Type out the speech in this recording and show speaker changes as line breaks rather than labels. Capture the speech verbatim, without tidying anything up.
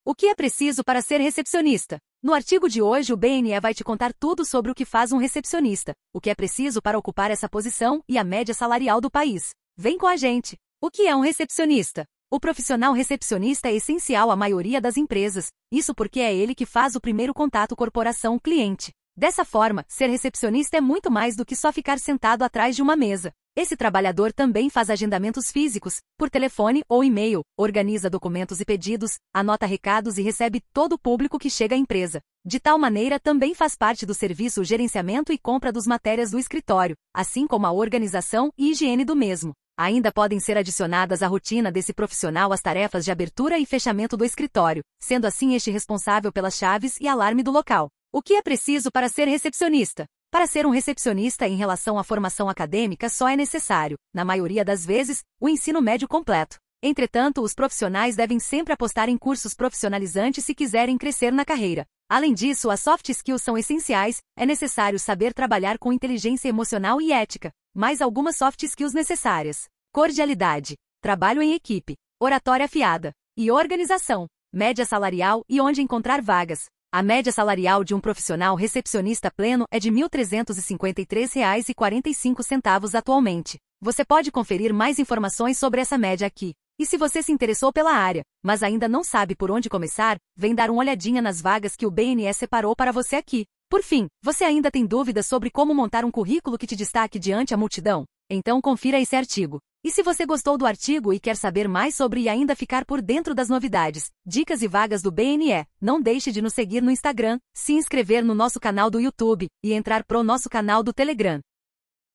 O que é preciso para ser recepcionista? No artigo de hoje, o B N E vai te contar tudo sobre o que faz um recepcionista, o que é preciso para ocupar essa posição e a média salarial do país. Vem com a gente! O que é um recepcionista? O profissional recepcionista é essencial à maioria das empresas, isso porque é ele que faz o primeiro contato corporação-cliente. Dessa forma, ser recepcionista é muito mais do que só ficar sentado atrás de uma mesa. Esse trabalhador também faz agendamentos físicos, por telefone ou e-mail, organiza documentos e pedidos, anota recados e recebe todo o público que chega à empresa. De tal maneira, também faz parte do serviço o gerenciamento e compra dos matérias do escritório, assim como a organização e higiene do mesmo. Ainda podem ser adicionadas à rotina desse profissional as tarefas de abertura e fechamento do escritório, sendo assim este responsável pelas chaves e alarme do local. O que é preciso para ser recepcionista? Para ser um recepcionista em relação à formação acadêmica só é necessário, na maioria das vezes, o ensino médio completo. Entretanto, os profissionais devem sempre apostar em cursos profissionalizantes se quiserem crescer na carreira. Além disso, as soft skills são essenciais, é necessário saber trabalhar com inteligência emocional e ética. Mais algumas soft skills necessárias: cordialidade, trabalho em equipe, oratória afiada e organização, média salarial e onde encontrar vagas. A média salarial de um profissional recepcionista pleno é de mil trezentos e cinquenta e três reais e quarenta e cinco centavos atualmente. Você pode conferir mais informações sobre essa média aqui. E se você se interessou pela área, mas ainda não sabe por onde começar, vem dar uma olhadinha nas vagas que o B N E separou para você aqui. Por fim, você ainda tem dúvidas sobre como montar um currículo que te destaque diante a multidão? Então confira esse artigo. E se você gostou do artigo e quer saber mais sobre e ainda ficar por dentro das novidades, dicas e vagas do B N E, não deixe de nos seguir no Instagram, se inscrever no nosso canal do YouTube e entrar pro nosso canal do Telegram.